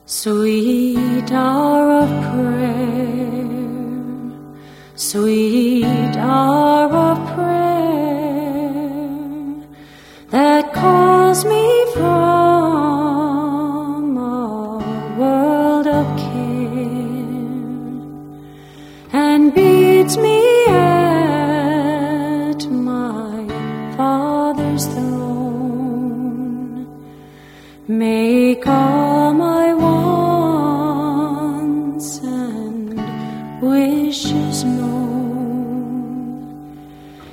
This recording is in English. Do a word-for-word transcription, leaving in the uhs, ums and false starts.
Sweet hour of prayer, sweet hour of prayer, that calls me from a world of care, and bids me at my Father's throne make all